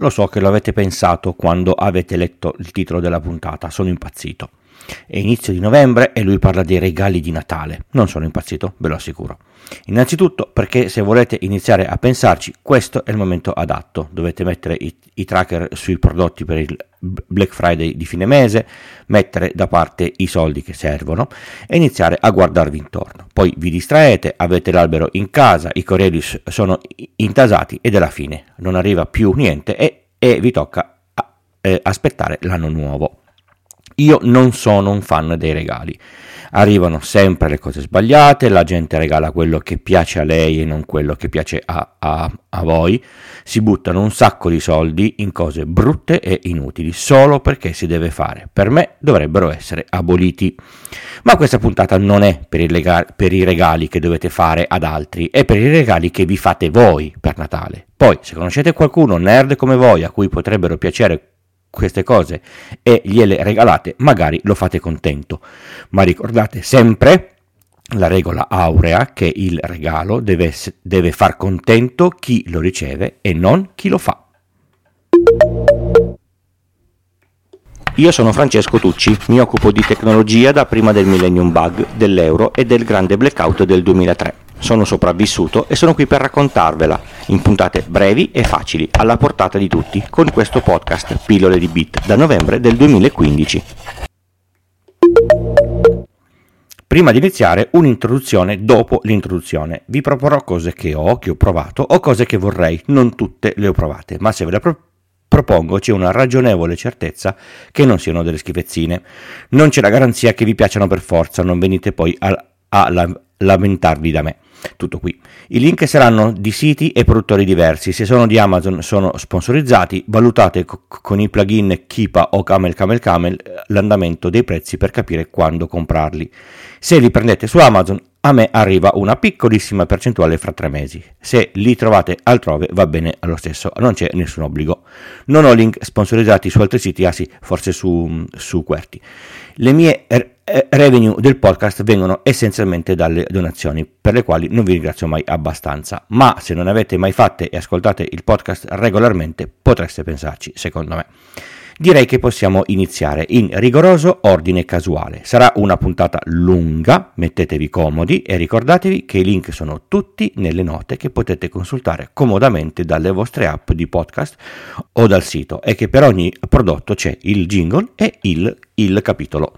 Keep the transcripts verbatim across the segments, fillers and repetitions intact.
lo so che lo avete pensato quando avete letto il titolo della puntata, sono impazzito. È inizio di novembre e lui parla dei regali di Natale. Non sono impazzito, ve lo assicuro. Innanzitutto perché se volete iniziare a pensarci, questo è il momento adatto. Dovete mettere i, i tracker sui prodotti per il Black Friday di fine mese, mettere da parte i soldi che servono e iniziare a guardarvi intorno. Poi vi distraete, avete l'albero in casa, i Corelius sono intasati ed alla fine non arriva più niente e, e vi tocca a, eh, aspettare l'anno nuovo. Io non sono un fan dei regali, arrivano sempre le cose sbagliate, la gente regala quello che piace a lei e non quello che piace a, a, a voi, si buttano un sacco di soldi in cose brutte e inutili solo perché si deve fare. Per me dovrebbero essere aboliti. Ma questa puntata non è per i, regali, per i regali che dovete fare ad altri, è per i regali che vi fate voi per Natale. Poi se conoscete qualcuno nerd come voi a cui potrebbero piacere queste cose e gliele regalate, magari lo fate contento, ma ricordate sempre la regola aurea che il regalo deve, deve far contento chi lo riceve e non chi lo fa. Io sono Francesco Tucci, mi occupo di tecnologia da prima del Millennium Bug, dell'euro e del grande blackout del duemilatré. Sono sopravvissuto e sono qui per raccontarvela in puntate brevi e facili, alla portata di tutti, con questo podcast Pillole di Bit da novembre del duemilaquindici. Prima di iniziare, un'introduzione dopo l'introduzione. Vi proporrò cose che ho, che ho provato, o cose che vorrei. Non tutte le ho provate, ma se ve le pro- propongo c'è una ragionevole certezza che non siano delle schifezzine. Non c'è la garanzia che vi piacciono per forza, non venite poi a, a la, lamentarvi da me. Tutto qui. I link saranno di siti e produttori diversi. Se sono di Amazon sono sponsorizzati. Valutate co- con i plugin Keepa o Camel Camel Camel l'andamento dei prezzi per capire quando comprarli. Se li prendete su Amazon, a me arriva una piccolissima percentuale fra tre mesi. Se li trovate altrove va bene allo stesso, non c'è nessun obbligo. Non ho link sponsorizzati su altri siti, ah sì, forse su, su Qwerty. Le mie re- revenue del podcast vengono essenzialmente dalle donazioni, per le quali non vi ringrazio mai abbastanza, ma se non avete mai fatte e ascoltate il podcast regolarmente potreste pensarci, secondo me. Direi che possiamo iniziare in rigoroso ordine casuale. Sarà una puntata lunga, mettetevi comodi e ricordatevi che i link sono tutti nelle note che potete consultare comodamente dalle vostre app di podcast o dal sito e che per ogni prodotto c'è il jingle e il, il capitolo.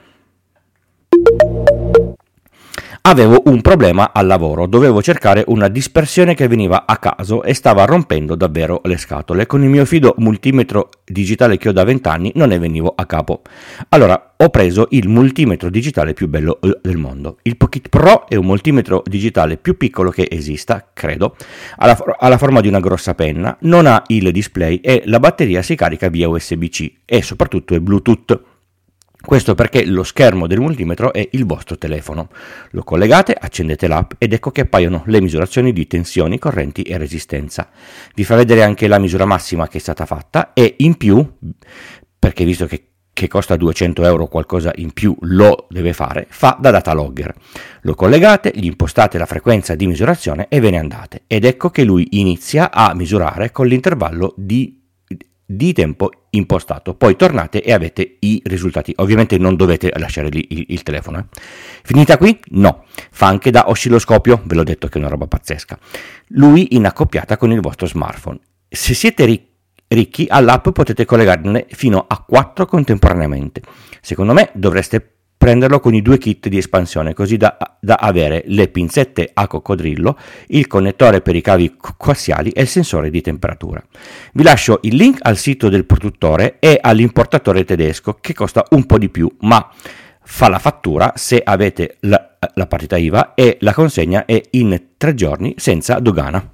Avevo un problema al lavoro, dovevo cercare una dispersione che veniva a caso e stava rompendo davvero le scatole. Con il mio fido multimetro digitale che ho da vent'anni non ne venivo a capo. Allora ho preso il multimetro digitale più bello del mondo. Il Pocket Pro è un multimetro digitale più piccolo che esista, credo, ha la, ha la forma di una grossa penna, non ha il display e la batteria si carica via U S B C e soprattutto è Bluetooth. Questo perché lo schermo del multimetro è il vostro telefono. Lo collegate, accendete l'app ed ecco che appaiono le misurazioni di tensioni, correnti e resistenza. Vi fa vedere anche la misura massima che è stata fatta e in più, perché visto che, che costa duecento euro qualcosa in più lo deve fare, fa da data logger. Lo collegate, gli impostate la frequenza di misurazione e ve ne andate. Ed ecco che lui inizia a misurare con l'intervallo di di tempo impostato, poi tornate e avete i risultati. Ovviamente non dovete lasciare lì il, il telefono. Eh. Finita qui? No, fa anche da oscilloscopio, ve l'ho detto che è una roba pazzesca. Lui in accoppiata con il vostro smartphone. Se siete ric- ricchi, all'app potete collegarne fino a quattro contemporaneamente. Secondo me dovreste prenderlo con i due kit di espansione, così da, da avere le pinzette a coccodrillo, il connettore per i cavi coassiali e il sensore di temperatura. Vi lascio il link al sito del produttore e all'importatore tedesco che costa un po' di più, ma fa la fattura se avete la, la partita I V A e la consegna è in tre giorni senza dogana.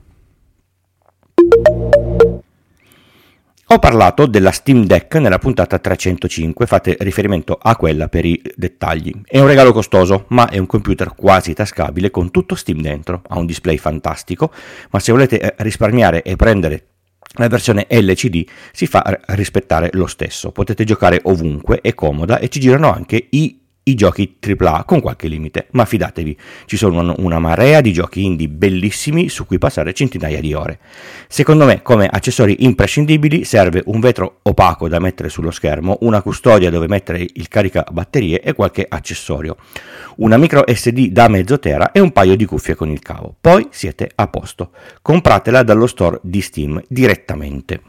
Ho parlato della Steam Deck nella puntata trecentocinque, fate riferimento a quella per i dettagli. È un regalo costoso, ma è un computer quasi tascabile con tutto Steam dentro. Ha un display fantastico, ma se volete risparmiare e prendere la versione L C D si fa rispettare lo stesso. Potete giocare ovunque, è comoda e ci girano anche i i giochi tripla A con qualche limite, ma fidatevi, ci sono una marea di giochi indie bellissimi su cui passare centinaia di ore. Secondo me, come accessori imprescindibili, serve un vetro opaco da mettere sullo schermo, una custodia dove mettere il caricabatterie e qualche accessorio, una micro S D da mezzo tera e un paio di cuffie con il cavo. Poi siete a posto. Compratela dallo store di Steam direttamente.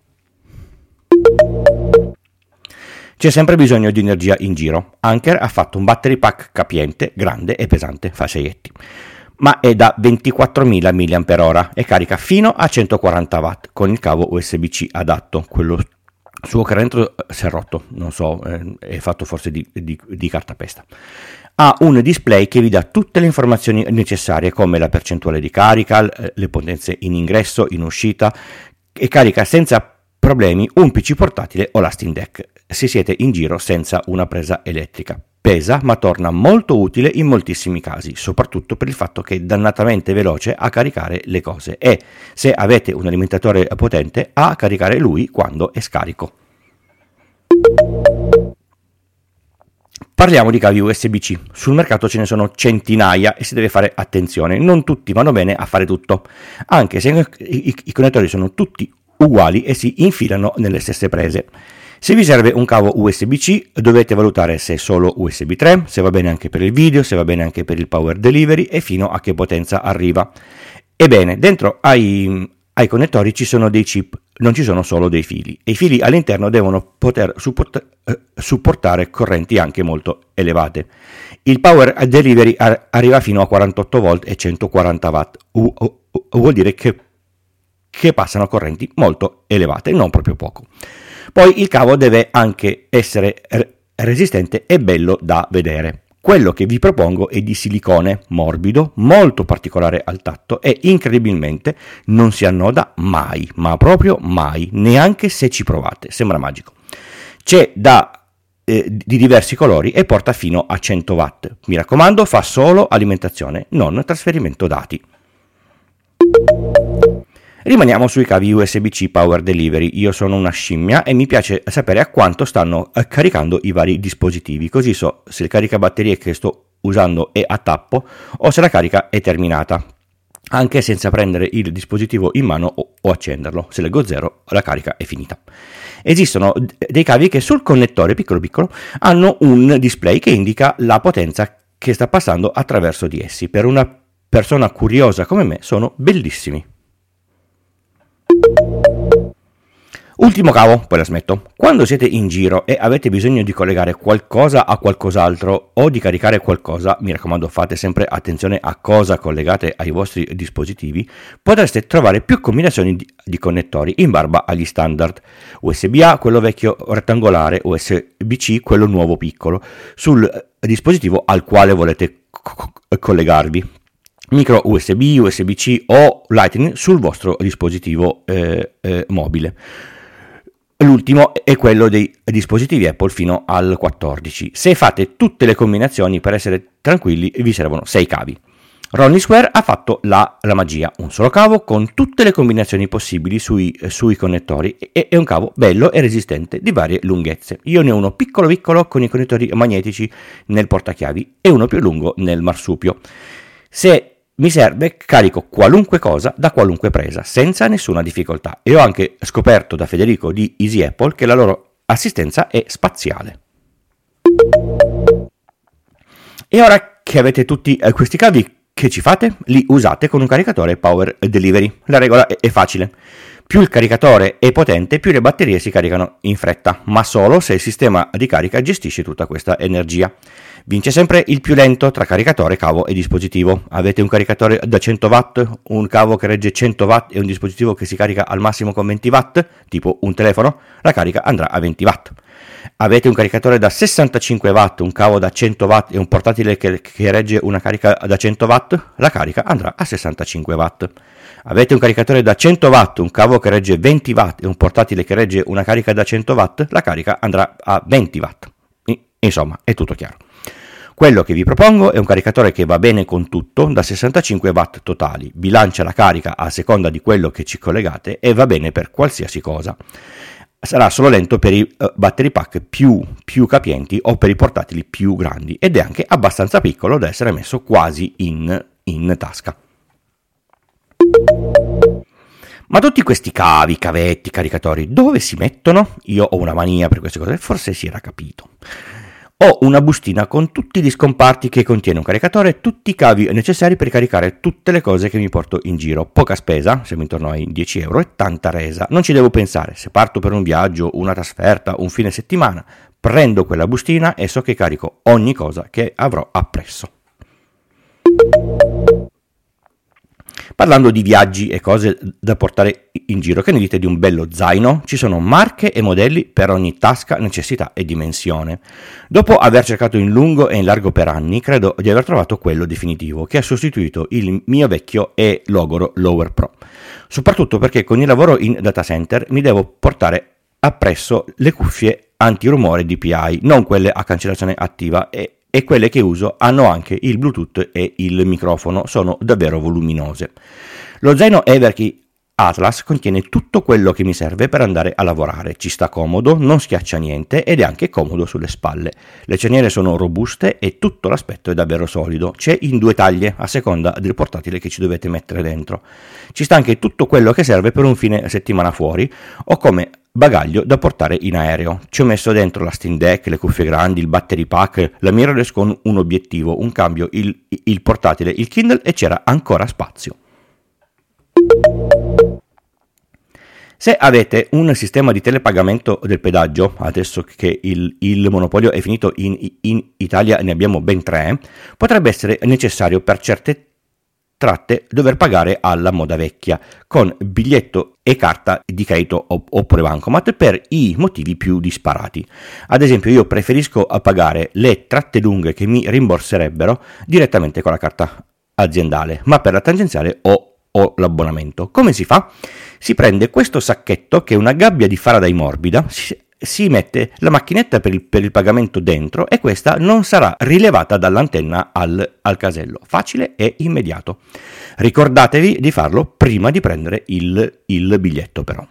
C'è sempre bisogno di energia in giro. Anker ha fatto un battery pack capiente, grande e pesante, fa seietti, ma è da ventiquattromila milliamperi orari e carica fino a centoquaranta watt con il cavo U S B C adatto. Quello suo che dentro si è rotto, non so, è fatto forse di, di, di cartapesta. Ha un display che vi dà tutte le informazioni necessarie come la percentuale di carica, le potenze in ingresso, in uscita, e carica senza problemi un P C portatile o la Steam Deck se siete in giro senza una presa elettrica. Pesa, ma torna molto utile in moltissimi casi, soprattutto per il fatto che è dannatamente veloce a caricare le cose e, se avete un alimentatore potente, a caricare lui quando è scarico. Parliamo di cavi U S B C. Sul mercato ce ne sono centinaia e si deve fare attenzione. Non tutti vanno bene a fare tutto, anche se i, i, i connettori sono tutti uguali e si infilano nelle stesse prese. Se vi serve un cavo U S B C dovete valutare se è solo U S B tre, se va bene anche per il video, se va bene anche per il power delivery e fino a che potenza arriva. Ebbene, dentro ai, ai connettori ci sono dei chip, non ci sono solo dei fili, e i fili all'interno devono poter support- eh, supportare correnti anche molto elevate. Il power delivery ar- arriva fino a quarantotto volt e centoquaranta watt, u- u- vuol dire che, che passano correnti molto elevate, non proprio poco. Poi il cavo deve anche essere resistente e bello da vedere. Quello che vi propongo è di silicone morbido, molto particolare al tatto e incredibilmente non si annoda mai, ma proprio mai, neanche se ci provate, sembra magico. C'è da eh, di diversi colori e porta fino a cento watt. Mi raccomando, fa solo alimentazione, non trasferimento dati. Rimaniamo sui cavi U S B C Power Delivery. Io sono una scimmia e mi piace sapere a quanto stanno caricando i vari dispositivi, così so se il caricabatterie che sto usando è a tappo o se la carica è terminata, anche senza prendere il dispositivo in mano o, o accenderlo. Se leggo zero, la carica è finita. Esistono dei cavi che sul connettore piccolo piccolo hanno un display che indica la potenza che sta passando attraverso di essi. Per una persona curiosa come me sono bellissimi. Ultimo cavo, poi la smetto. Quando siete in giro e avete bisogno di collegare qualcosa a qualcos'altro o di caricare qualcosa, mi raccomando fate sempre attenzione a cosa collegate ai vostri dispositivi, potreste trovare più combinazioni di, di connettori in barba agli standard. U S B A, quello vecchio rettangolare, U S B C, quello nuovo piccolo, sul dispositivo al quale volete co- collegarvi. Micro U S B, U S B C o Lightning sul vostro dispositivo eh, eh, mobile. L'ultimo è quello dei dispositivi Apple fino al quattordici. Se fate tutte le combinazioni, per essere tranquilli, vi servono sei cavi. Ronnie Square ha fatto la, la magia, un solo cavo con tutte le combinazioni possibili sui, sui connettori e è un cavo bello e resistente di varie lunghezze. Io ne ho uno piccolo piccolo con i connettori magnetici nel portachiavi e uno più lungo nel marsupio. Se mi serve, carico qualunque cosa da qualunque presa, senza nessuna difficoltà. E ho anche scoperto da Federico di Easy Apple che la loro assistenza è spaziale. E ora che avete tutti questi cavi, che ci fate? Li usate con un caricatore Power Delivery. La regola è facile. Più il caricatore è potente, più le batterie si caricano in fretta, ma solo se il sistema di carica gestisce tutta questa energia. Vince sempre il più lento tra caricatore, cavo e dispositivo. Avete un caricatore da cento watt, un cavo che regge cento watt e un dispositivo che si carica al massimo con venti watt, tipo un telefono, la carica andrà a venti watt. Avete un caricatore da sessantacinque watt, un cavo da cento watt e un portatile che, che regge una carica da cento watt, la carica andrà a sessantacinque watt. Avete un caricatore da cento watt, un cavo che regge venti watt e un portatile che regge una carica da cento watt, la carica andrà a venti watt. Insomma, è tutto chiaro. Quello che vi propongo è un caricatore che va bene con tutto, da sessantacinque watt totali, bilancia la carica a seconda di quello che ci collegate e va bene per qualsiasi cosa. sarà solo lento per i uh, battery pack più, più capienti o per i portatili più grandi, ed è anche abbastanza piccolo da essere messo quasi in, in tasca. Ma tutti questi cavi, cavetti, caricatori, dove si mettono? Io ho una mania per queste cose, forse si era capito. Ho una bustina con tutti gli scomparti che contiene un caricatore e tutti i cavi necessari per caricare tutte le cose che mi porto in giro. Poca spesa, siamo intorno ai dieci euro, e tanta resa. Non ci devo pensare, se parto per un viaggio, una trasferta, un fine settimana, prendo quella bustina e so che carico ogni cosa che avrò appresso. Parlando di viaggi e cose da portare in giro, che ne dite di un bello zaino? Ci sono marche e modelli per ogni tasca, necessità e dimensione. Dopo aver cercato in lungo e in largo per anni, credo di aver trovato quello definitivo, che ha sostituito il mio vecchio e logoro Lower Pro. Soprattutto perché con il lavoro in data center mi devo portare appresso le cuffie antirumore D P I, non quelle a cancellazione attiva, e e quelle che uso hanno anche il Bluetooth e il microfono, sono davvero voluminose. Lo zaino Everkey Atlas contiene tutto quello che mi serve per andare a lavorare, ci sta comodo, non schiaccia niente ed è anche comodo sulle spalle. Le cerniere sono robuste e tutto l'aspetto è davvero solido, c'è in due taglie a seconda del portatile che ci dovete mettere dentro. Ci sta anche tutto quello che serve per un fine settimana fuori o come bagaglio da portare in aereo. Ci ho messo dentro la Steam Deck, le cuffie grandi, il battery pack, la mirrorless con un obiettivo, un cambio, il, il portatile, il Kindle e c'era ancora spazio. Se avete un sistema di telepagamento del pedaggio, adesso che il, il monopolio è finito in, in Italia, ne abbiamo ben tre, potrebbe essere necessario per certe tratte dover pagare alla moda vecchia con biglietto e carta di credito oppure bancomat per i motivi più disparati. Ad esempio, io preferisco pagare le tratte lunghe che mi rimborserebbero direttamente con la carta aziendale, ma per la tangenziale ho o l'abbonamento. Come si fa? Si prende questo sacchetto che è una gabbia di Faraday morbida, si, si mette la macchinetta per il, per il pagamento dentro e questa non sarà rilevata dall'antenna al, al casello. Facile e immediato. Ricordatevi di farlo prima di prendere il, il biglietto però.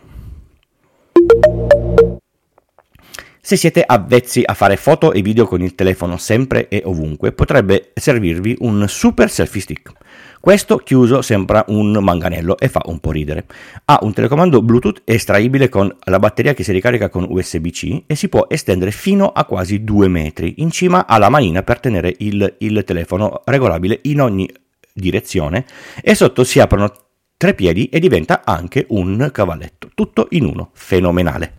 Se siete avvezzi a fare foto e video con il telefono sempre e ovunque, potrebbe servirvi un super selfie stick. Questo chiuso sembra un manganello e fa un po' ridere. Ha un telecomando Bluetooth estraibile con la batteria che si ricarica con U S B C e si può estendere fino a quasi due metri. In cima ha la manina per tenere il, il telefono regolabile in ogni direzione e sotto si aprono tre piedi e diventa anche un cavalletto. Tutto in uno. Fenomenale.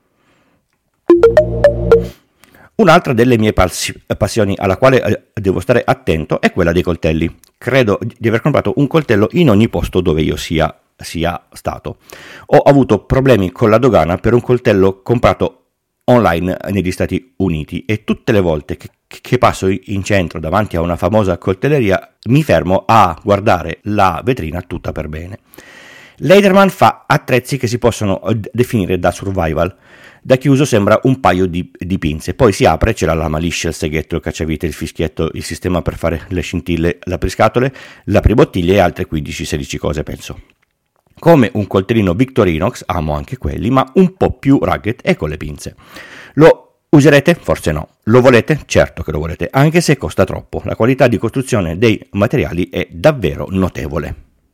Un'altra delle mie passioni alla quale devo stare attento è quella dei coltelli. Credo di aver comprato un coltello in ogni posto dove io sia, sia stato. Ho avuto problemi con la dogana per un coltello comprato online negli Stati Uniti e tutte le volte che, che passo in centro davanti a una famosa coltelleria mi fermo a guardare la vetrina tutta per bene. Lederman fa attrezzi che si possono definire da survival. Da chiuso sembra un paio di, di pinze, poi si apre, c'è la lama liscia, il seghetto, il cacciavite, il fischietto, il sistema per fare le scintille, l'apriscatole, l'apribottiglie e altre quindici sedici cose penso. Come un coltellino Victorinox, amo anche quelli, ma un po' più rugged e con le pinze. Lo userete? Forse no. Lo volete? Certo che lo volete, anche se costa troppo. La qualità di costruzione dei materiali è davvero notevole.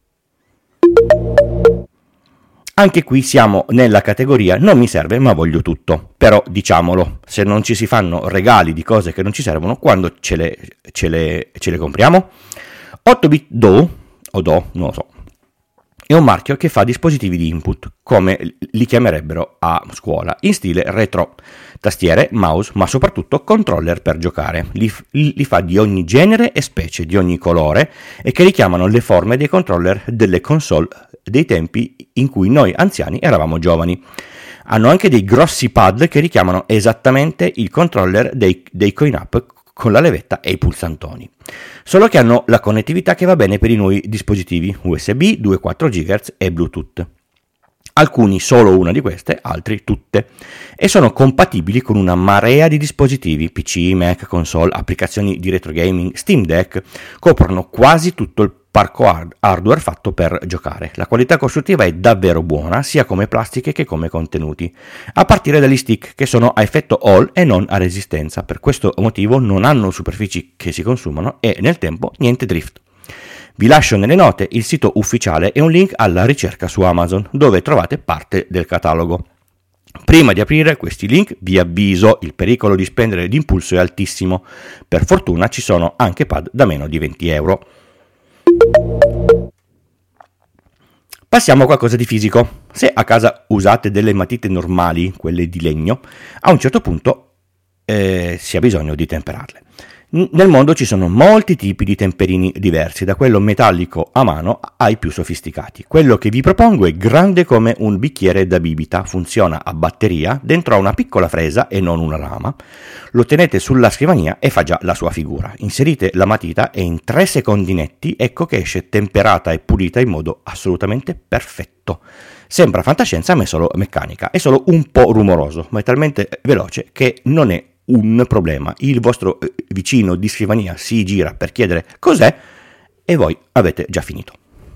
Anche qui siamo nella categoria non mi serve ma voglio tutto, però diciamolo, se non ci si fanno regali di cose che non ci servono, quando ce le, ce le, ce le compriamo? otto bit Do, o Do, non lo so, è un marchio che fa dispositivi di input, come li chiamerebbero a scuola, in stile retro, tastiere, mouse, ma soprattutto controller per giocare, li, li fa di ogni genere e specie, di ogni colore, e che richiamano le forme dei controller delle console dei tempi in cui noi anziani eravamo giovani. Hanno anche dei grossi pad che richiamano esattamente il controller dei, dei coin-up con la levetta e i pulsantoni. Solo che hanno la connettività che va bene per i nuovi dispositivi U S B, due virgola quattro gigahertz e Bluetooth. Alcuni solo una di queste, altri tutte, e sono compatibili con una marea di dispositivi, P C, Mac, console, applicazioni di retro gaming, Steam Deck, coprono quasi tutto il parco hard- hardware fatto per giocare. La qualità costruttiva è davvero buona, sia come plastiche che come contenuti, a partire dagli stick che sono a effetto Hall e non a resistenza. Per questo motivo non hanno superfici che si consumano e nel tempo niente drift. Vi lascio nelle note il sito ufficiale e un link alla ricerca su Amazon, dove trovate parte del catalogo. Prima di aprire questi link vi avviso, il pericolo di spendere d'impulso è altissimo. Per fortuna ci sono anche pad da meno di venti euro. Passiamo a qualcosa di fisico. Se a casa usate delle matite normali, quelle di legno, a un certo punto eh, si ha bisogno di temperarle. Nel mondo ci sono molti tipi di temperini diversi, da quello metallico a mano ai più sofisticati. Quello che vi propongo è grande come un bicchiere da bibita, funziona a batteria, dentro ha una piccola fresa e non una lama, lo tenete sulla scrivania e fa già la sua figura. Inserite la matita e in tre secondi netti ecco che esce temperata e pulita in modo assolutamente perfetto. Sembra fantascienza ma è solo meccanica, è solo un po' rumoroso, ma è talmente veloce che non è un problema. Il vostro vicino di scrivania si gira per chiedere cos'è e voi avete già finito.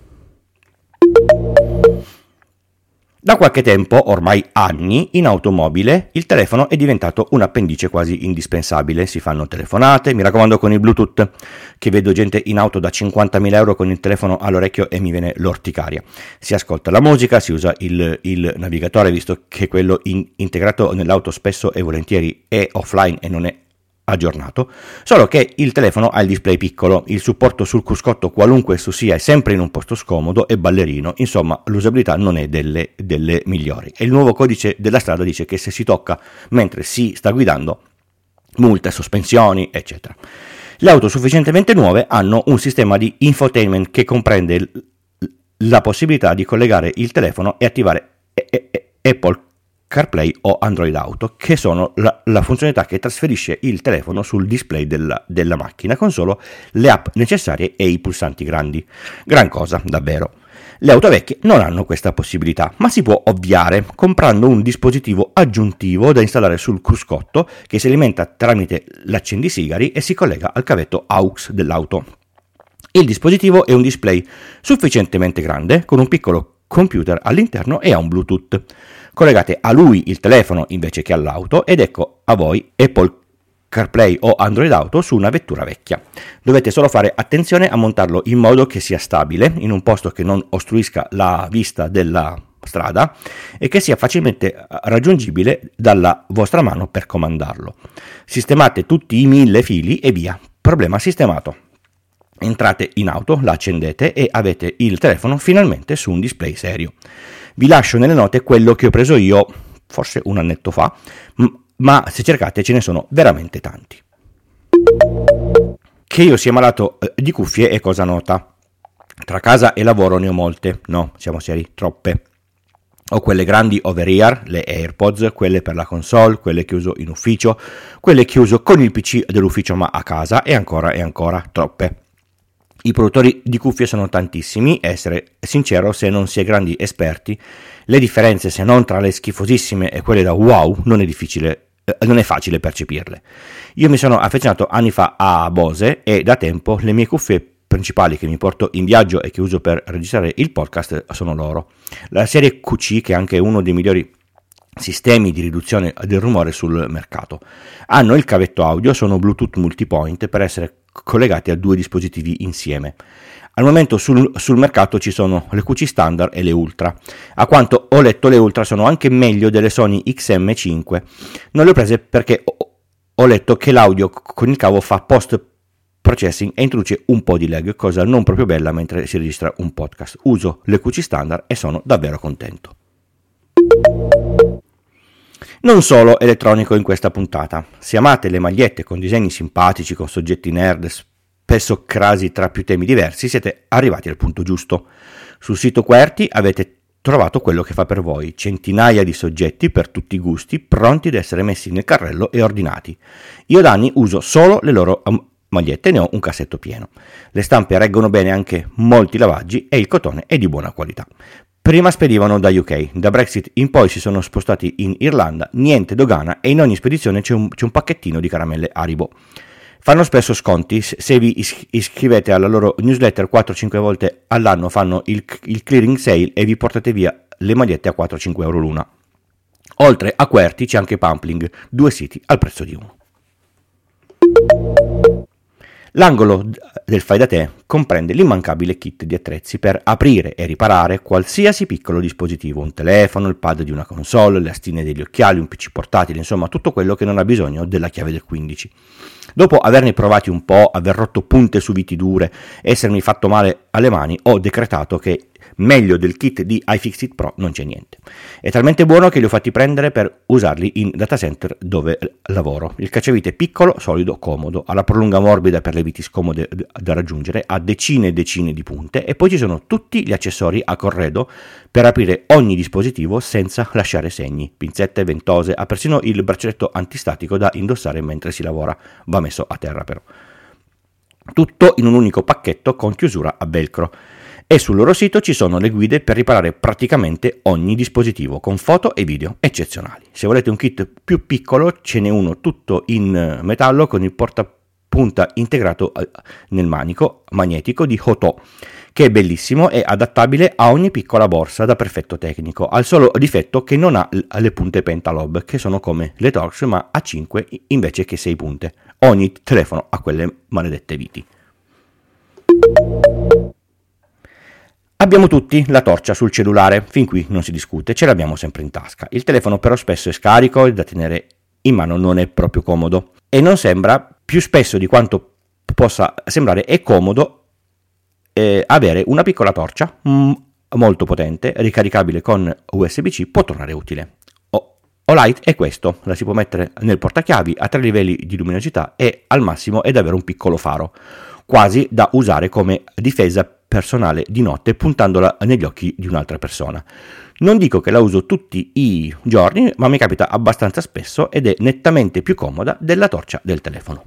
Da qualche tempo, ormai anni, in automobile il telefono è diventato un appendice quasi indispensabile. Si fanno telefonate, mi raccomando con il Bluetooth, che vedo gente in auto da cinquantamila euro con il telefono all'orecchio e mi viene l'orticaria. Si ascolta la musica, si usa il, il navigatore, visto che quello in, integrato nell'auto spesso e volentieri è offline e non è aggiornato, solo che il telefono ha il display piccolo, il supporto sul cruscotto qualunque esso sia è sempre in un posto scomodo e ballerino, insomma l'usabilità non è delle, delle migliori. E il nuovo codice della strada dice che se si tocca mentre si sta guidando, multe, sospensioni, eccetera. Le auto sufficientemente nuove hanno un sistema di infotainment che comprende la possibilità di collegare il telefono e attivare Apple CarPlay o Android Auto, che sono la, la funzionalità che trasferisce il telefono sul display della, della macchina con solo le app necessarie e i pulsanti grandi. Gran cosa, davvero. Le auto vecchie non hanno questa possibilità, ma si può ovviare comprando un dispositivo aggiuntivo da installare sul cruscotto che si alimenta tramite l'accendisigari e si collega al cavetto A U X dell'auto. Il dispositivo è un display sufficientemente grande con un piccolo computer all'interno e ha un Bluetooth. Collegate a lui il telefono invece che all'auto ed ecco a voi Apple CarPlay o Android Auto su una vettura vecchia. Dovete solo fare attenzione a montarlo in modo che sia stabile, in un posto che non ostruisca la vista della strada e che sia facilmente raggiungibile dalla vostra mano per comandarlo. Sistemate tutti i mille fili e via. Problema sistemato. Entrate in auto, la accendete e avete il telefono finalmente su un display serio. Vi lascio nelle note quello che ho preso io, forse un annetto fa, ma se cercate ce ne sono veramente tanti. Che io sia malato di cuffie è cosa nota. Tra casa e lavoro ne ho molte, no, siamo seri, troppe. Ho quelle grandi over-ear, le AirPods, quelle per la console, quelle che uso in ufficio, quelle che uso con il P C dell'ufficio ma a casa e ancora e ancora troppe. I produttori di cuffie sono tantissimi, essere sincero, se non si è grandi esperti, le differenze se non tra le schifosissime e quelle da wow non è difficile, eh, non è facile percepirle. Io mi sono affezionato anni fa a Bose e da tempo le mie cuffie principali che mi porto in viaggio e che uso per registrare il podcast sono loro. La serie Q C, che è anche uno dei migliori sistemi di riduzione del rumore sul mercato. Hanno il cavetto audio, sono Bluetooth multipoint per essere collegati a due dispositivi insieme. Al momento sul, sul mercato ci sono le Q C standard e le Ultra. A quanto ho letto le Ultra sono anche meglio delle Sony X M cinque. Non le ho prese perché ho, ho letto che l'audio con il cavo fa post processing e introduce un po' di lag, cosa non proprio bella mentre si registra un podcast. Uso le Q C standard e sono davvero contento. Non solo elettronico in questa puntata. Se amate le magliette con disegni simpatici, con soggetti nerd, spesso crasi tra più temi diversi, siete arrivati al punto giusto. Sul sito QWERTY avete trovato quello che fa per voi, centinaia di soggetti per tutti i gusti, pronti ad essere messi nel carrello e ordinati. Io da anni uso solo le loro magliette, ne ho un cassetto pieno. Le stampe reggono bene anche molti lavaggi e il cotone è di buona qualità. Prima spedivano da U K, da Brexit in poi si sono spostati in Irlanda, niente dogana e in ogni spedizione c'è un, c'è un pacchettino di caramelle Haribo. Fanno spesso sconti, se vi iscrivete alla loro newsletter quattro cinque volte all'anno fanno il, il clearing sale e vi portate via le magliette a quattro cinque euro l'una. Oltre a Qwerty c'è anche Pumpling, due siti al prezzo di uno. L'angolo del fai da te comprende l'immancabile kit di attrezzi per aprire e riparare qualsiasi piccolo dispositivo, un telefono, il pad di una console, le astine degli occhiali, un P C portatile, insomma tutto quello che non ha bisogno della chiave del quindici. Dopo averne provati un po', aver rotto punte su viti dure, essermi fatto male alle mani, ho decretato che meglio del kit di iFixit Pro non c'è niente. È talmente buono che li ho fatti prendere per usarli in data center dove lavoro. Il cacciavite è piccolo, solido, comodo, ha la prolunga morbida per le viti scomode da raggiungere, ha decine e decine di punte e poi ci sono tutti gli accessori a corredo per aprire ogni dispositivo senza lasciare segni, pinzette, ventose, ha persino il braccialetto antistatico da indossare mentre si lavora, va messo a terra però. Tutto in un unico pacchetto con chiusura a velcro. E sul loro sito ci sono le guide per riparare praticamente ogni dispositivo con foto e video eccezionali. Se volete un kit più piccolo ce n'è uno tutto in metallo con il portapunta integrato nel manico magnetico di Hoto, che è bellissimo e adattabile a ogni piccola borsa da perfetto tecnico. Ha il solo difetto che non ha le punte Pentalob, che sono come le Torx ma a cinque invece che sei punte. Ogni telefono ha quelle maledette viti. Abbiamo tutti la torcia sul cellulare, fin qui non si discute, ce l'abbiamo sempre in tasca. Il telefono però spesso è scarico e da tenere in mano non è proprio comodo e non sembra, più spesso di quanto possa sembrare, è comodo eh, avere una piccola torcia mm, molto potente, ricaricabile con U S B C, può tornare utile. Olight è questo, la si può mettere nel portachiavi a tre livelli di luminosità e al massimo è davvero un piccolo faro, quasi da usare come difesa personale di notte puntandola negli occhi di un'altra persona. Non dico che la uso tutti i giorni, ma mi capita abbastanza spesso ed è nettamente più comoda della torcia del telefono.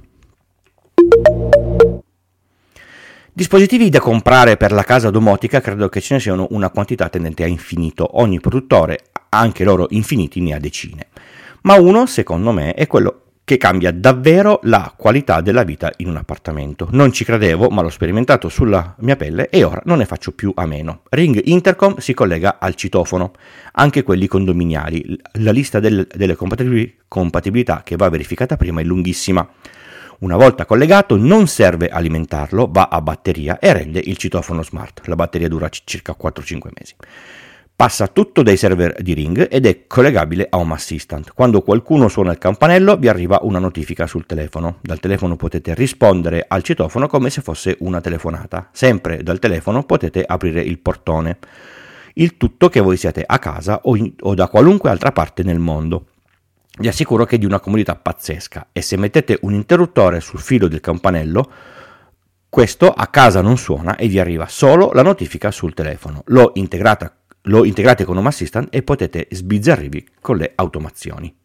Dispositivi da comprare per la casa domotica credo che ce ne siano una quantità tendente a infinito, ogni produttore, anche loro infiniti, ne ha decine, ma uno secondo me è quello che cambia davvero la qualità della vita in un appartamento. Non ci credevo, ma l'ho sperimentato sulla mia pelle e ora non ne faccio più a meno. Ring Intercom si collega al citofono, anche quelli condominiali. La lista del, delle compatibilità che va verificata prima è lunghissima. Una volta collegato non serve alimentarlo, va a batteria e rende il citofono smart. La batteria dura c- circa quattro cinque mesi. Passa tutto dai server di Ring ed è collegabile a Home Assistant. Quando qualcuno suona il campanello vi arriva una notifica sul telefono. Dal telefono potete rispondere al citofono come se fosse una telefonata. Sempre dal telefono potete aprire il portone. Il tutto che voi siate a casa o, in, o da qualunque altra parte nel mondo. Vi assicuro che è di una comodità pazzesca e se mettete un interruttore sul filo del campanello, questo a casa non suona e vi arriva solo la notifica sul telefono. L'ho integrata Lo integrate con Home Assistant e potete sbizzarrirvi con le automazioni.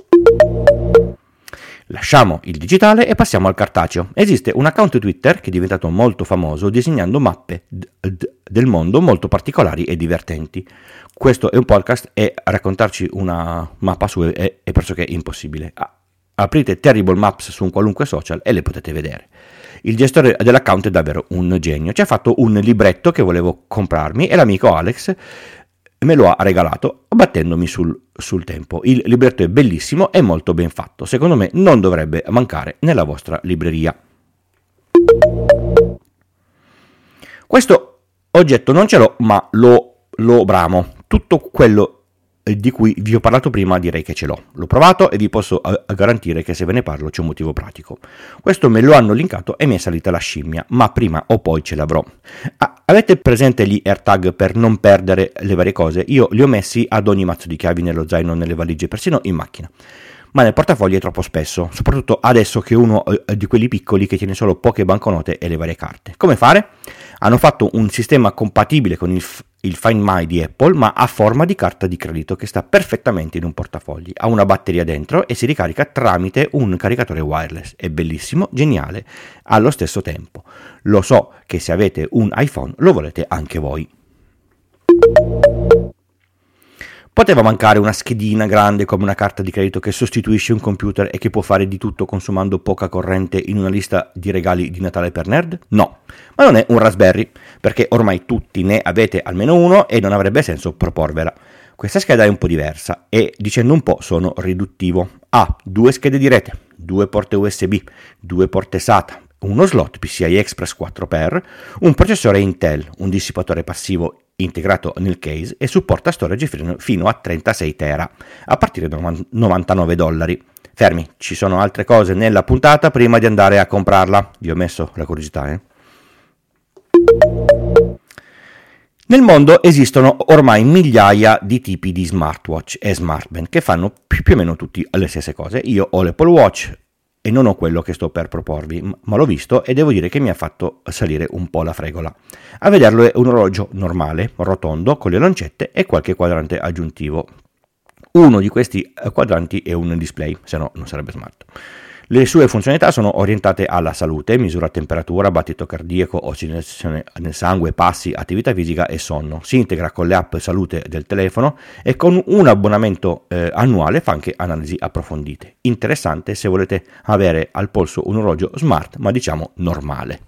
Lasciamo il digitale e passiamo al cartaceo. Esiste un account Twitter che è diventato molto famoso disegnando mappe d- d- del mondo molto particolari e divertenti. Questo è un podcast e raccontarci una mappa su è, è pressoché impossibile. Aprite Terrible Maps su un qualunque social e le potete vedere. Il gestore dell'account è davvero un genio. Ci ha fatto un libretto che volevo comprarmi e l'amico Alex me lo ha regalato battendomi sul, sul tempo. Il libretto è bellissimo e molto ben fatto. Secondo me non dovrebbe mancare nella vostra libreria. Questo oggetto non ce l'ho, ma lo, lo bramo. Tutto quello di cui vi ho parlato prima direi che ce l'ho. L'ho provato e vi posso garantire che se ve ne parlo c'è un motivo pratico. Questo me lo hanno linkato e mi è salita la scimmia, ma prima o poi ce l'avrò. Ah, avete presente gli AirTag per non perdere le varie cose? Io li ho messi ad ogni mazzo di chiavi, nello zaino, nelle valigie, persino in macchina. Ma nel portafogli è troppo spesso, soprattutto adesso che uno eh, di quelli piccoli che tiene solo poche banconote e le varie carte. Come fare? Hanno fatto un sistema compatibile con il, il Find My di Apple, ma a forma di carta di credito che sta perfettamente in un portafogli. Ha una batteria dentro e si ricarica tramite un caricatore wireless. È bellissimo, geniale, allo stesso tempo. Lo so che se avete un iPhone lo volete anche voi. Poteva mancare una schedina grande come una carta di credito che sostituisce un computer e che può fare di tutto consumando poca corrente in una lista di regali di Natale per nerd? No, ma non è un Raspberry, perché ormai tutti ne avete almeno uno e non avrebbe senso proporvela. Questa scheda è un po' diversa e, dicendo un po', sono riduttivo. Ha due schede di rete, due porte U S B, due porte SATA, uno slot P C I Express quattro x, un processore Intel, un dissipatore passivo integrato nel case e supporta storage fino a trentasei tera a partire da novantanove dollari. Fermi, ci sono altre cose nella puntata prima di andare a comprarla. Vi ho messo la curiosità, eh? Nel mondo esistono ormai migliaia di tipi di smartwatch e smartband che fanno più o meno tutti le stesse cose. Io ho l'Apple Watch e non ho quello che sto per proporvi, ma l'ho visto e devo dire che mi ha fatto salire un po' la fregola. A vederlo è un orologio normale, rotondo, con le lancette e qualche quadrante aggiuntivo. Uno di questi quadranti è un display, se no non sarebbe smart. Le sue funzionalità sono orientate alla salute, misura temperatura, battito cardiaco, ossigenazione nel sangue, passi, attività fisica e sonno. Si integra con le app salute del telefono e con un abbonamento eh, annuale fa anche analisi approfondite. Interessante se volete avere al polso un orologio smart, ma diciamo normale.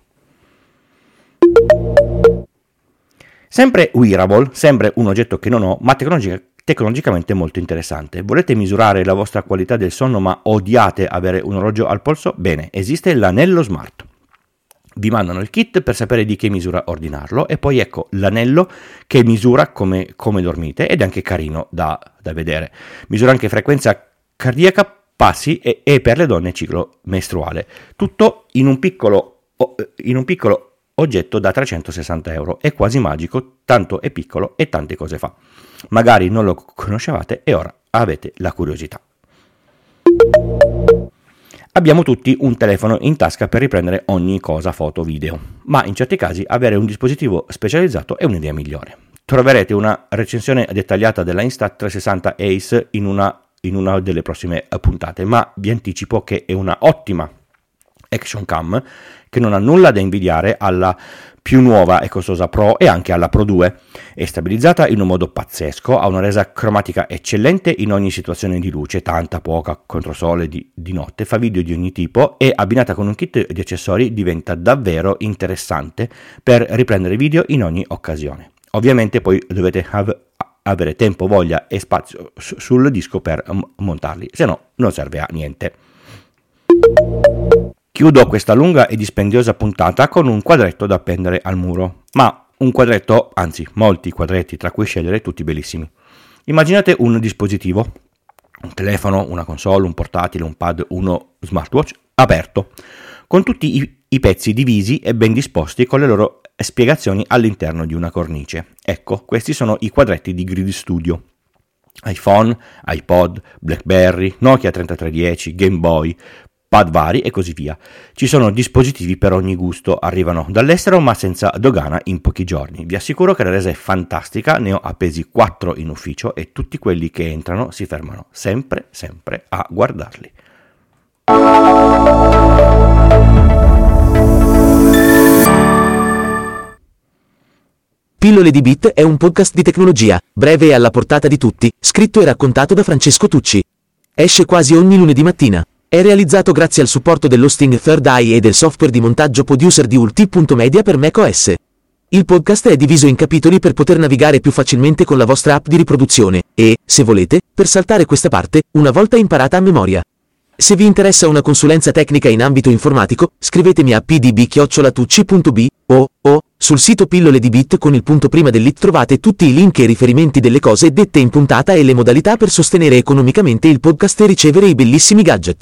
Sempre wearable, sempre un oggetto che non ho, ma tecnologica tecnologicamente molto interessante. Volete misurare la vostra qualità del sonno ma odiate avere un orologio al polso? Bene, esiste l'anello smart. Vi mandano il kit per sapere di che misura ordinarlo e poi ecco l'anello che misura come, come dormite ed è anche carino da, da vedere. Misura anche frequenza cardiaca, passi e, e per le donne ciclo mestruale. Tutto in un piccolo, in un piccolo oggetto da trecentosessanta euro. È quasi magico, tanto è piccolo e tante cose fa. Magari non lo conoscevate e ora avete la curiosità. Abbiamo tutti un telefono in tasca per riprendere ogni cosa, foto, video, ma in certi casi avere un dispositivo specializzato è un'idea migliore. Troverete una recensione dettagliata della Insta trecentosessanta Ace in una, in una delle prossime puntate, ma vi anticipo che è una ottima action cam che non ha nulla da invidiare alla più nuova e costosa Pro e anche alla Pro due. È stabilizzata in un modo pazzesco, ha una resa cromatica eccellente in ogni situazione di luce, tanta, poca, controsole, di, di notte, fa video di ogni tipo e abbinata con un kit di accessori diventa davvero interessante per riprendere video in ogni occasione. Ovviamente poi dovete av- avere tempo, voglia e spazio su- sul disco per m- montarli, se no non serve a niente. Chiudo questa lunga e dispendiosa puntata con un quadretto da appendere al muro, ma un quadretto, anzi molti quadretti tra cui scegliere, tutti bellissimi. Immaginate un dispositivo, un telefono, una console, un portatile, un pad, uno smartwatch aperto, con tutti i, i pezzi divisi e ben disposti con le loro spiegazioni all'interno di una cornice. Ecco, questi sono i quadretti di Grid Studio. iPhone, iPod, BlackBerry, Nokia trentatré dieci, Game Boy, pad vari e così via. Ci sono dispositivi per ogni gusto, arrivano dall'estero ma senza dogana in pochi giorni. Vi assicuro che la resa è fantastica, ne ho appesi quattro in ufficio e tutti quelli che entrano si fermano sempre, sempre a guardarli. Pillole di Bit è un podcast di tecnologia, breve e alla portata di tutti, scritto e raccontato da Francesco Tucci. Esce quasi ogni lunedì mattina. È realizzato grazie al supporto dell'hosting Third Eye e del software di montaggio producer di ulti punto media per macOS. Il podcast è diviso in capitoli per poter navigare più facilmente con la vostra app di riproduzione e, se volete, per saltare questa parte, una volta imparata a memoria. Se vi interessa una consulenza tecnica in ambito informatico, scrivetemi a p d b chiocciola tucci punto b o, o, sul sito Pillole di Bit con il punto prima dell'it trovate tutti i link e riferimenti delle cose dette in puntata e le modalità per sostenere economicamente il podcast e ricevere i bellissimi gadget.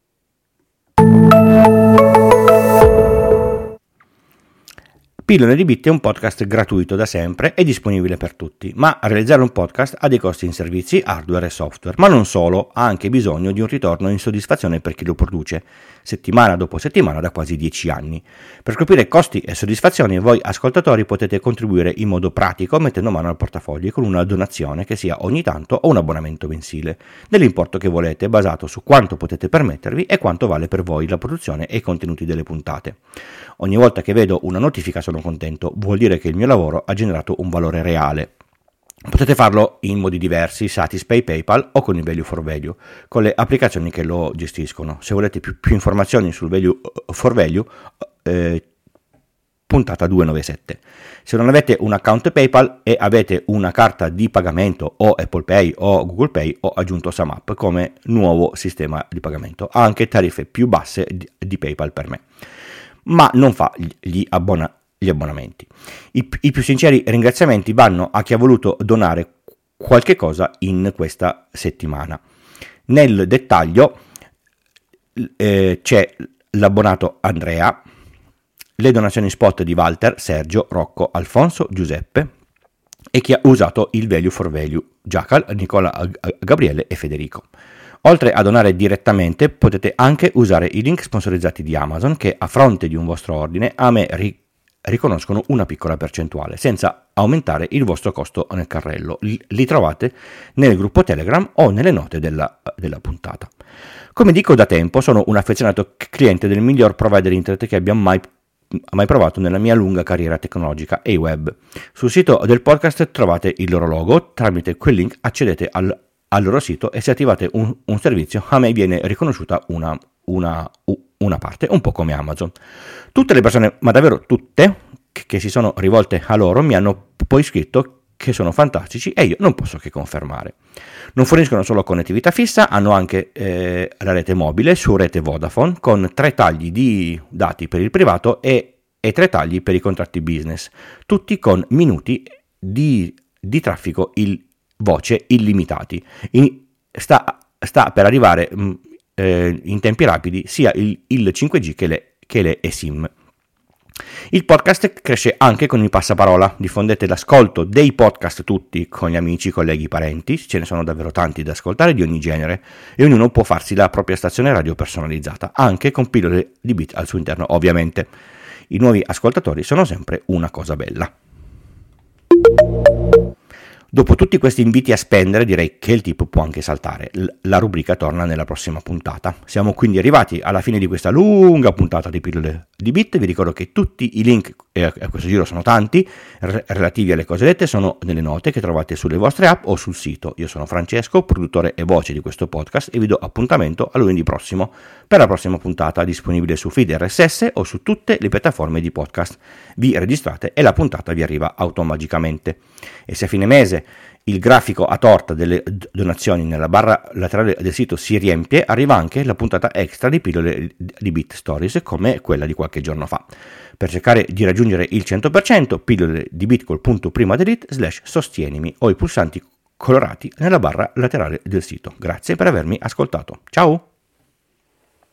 Pillole di Bit è un podcast gratuito da sempre e disponibile per tutti, ma realizzare un podcast ha dei costi in servizi, hardware e software, ma non solo, ha anche bisogno di un ritorno in soddisfazione per chi lo produce, settimana dopo settimana da quasi dieci anni. Per coprire costi e soddisfazioni voi ascoltatori potete contribuire in modo pratico mettendo mano al portafoglio con una donazione che sia ogni tanto o un abbonamento mensile, dell'importo che volete, basato su quanto potete permettervi e quanto vale per voi la produzione e i contenuti delle puntate. Ogni volta che vedo una notifica sono contento, vuol dire che il mio lavoro ha generato un valore reale. Potete farlo in modi diversi, Satispay, PayPal o con il Value for Value, con le applicazioni che lo gestiscono. Se volete più, più informazioni sul Value for Value, eh, puntata duecentonovantasette. Se non avete un account PayPal e avete una carta di pagamento o Apple Pay o Google Pay, ho aggiunto SumUp come nuovo sistema di pagamento. Ha anche tariffe più basse di, di PayPal per me, ma non fa gli abbonamenti. Gli abbonamenti. I, I più sinceri ringraziamenti vanno a chi ha voluto donare qualche cosa in questa settimana. Nel dettaglio eh, c'è l'abbonato Andrea, le donazioni spot di Walter, Sergio, Rocco, Alfonso, Giuseppe e chi ha usato il Value for Value, Giacal, Nicola, Gabriele e Federico. Oltre a donare direttamente potete anche usare i link sponsorizzati di Amazon che a fronte di un vostro ordine a me ri- riconoscono una piccola percentuale senza aumentare il vostro costo nel carrello. Li trovate nel gruppo Telegram o nelle note della, della puntata. Come dico da tempo, sono un affezionato cliente del miglior provider internet che abbia mai, mai provato nella mia lunga carriera tecnologica e web. Sul sito del podcast trovate il loro logo, tramite quel link accedete al, al loro sito e se attivate un, un servizio a me viene riconosciuta una Una, una parte, un po' come Amazon. Tutte le persone, ma davvero tutte, che, che si sono rivolte a loro mi hanno poi scritto che sono fantastici e io non posso che confermare. Non forniscono solo connettività fissa, hanno anche eh, la rete mobile su rete Vodafone con tre tagli di dati per il privato e, e tre tagli per i contratti business, tutti con minuti di, di traffico il, voce illimitati. In, sta, sta per arrivare mh, Eh, in tempi rapidi sia il, il cinque G che le, che le eSIM. Il podcast cresce anche con il passaparola, diffondete l'ascolto dei podcast tutti con gli amici, colleghi, parenti, ce ne sono davvero tanti da ascoltare di ogni genere e ognuno può farsi la propria stazione radio personalizzata, anche con pillole di beat al suo interno ovviamente. I nuovi ascoltatori sono sempre una cosa bella. Dopo tutti questi inviti a spendere, direi che il tip può anche saltare. La rubrica torna nella prossima puntata. Siamo quindi arrivati alla fine di questa lunga puntata di pillole di bit. Vi ricordo che tutti i link, e a questo giro sono tanti, re- relativi alle cose dette, sono nelle note che trovate sulle vostre app o sul sito. Io sono Francesco, produttore e voce di questo podcast e vi do appuntamento a lunedì prossimo per la prossima puntata, disponibile su feed R S S o su tutte le piattaforme di podcast. Vi registrate e la puntata vi arriva automaticamente. E se a fine mese il grafico a torta delle donazioni nella barra laterale del sito si riempie, arriva anche la puntata extra di pillole di Bit Stories come quella di qualche giorno fa. Per cercare di raggiungere il cento per cento, pillole di bit col punto prima delete slash sostienimi o i pulsanti colorati nella barra laterale del sito. Grazie per avermi ascoltato. Ciao!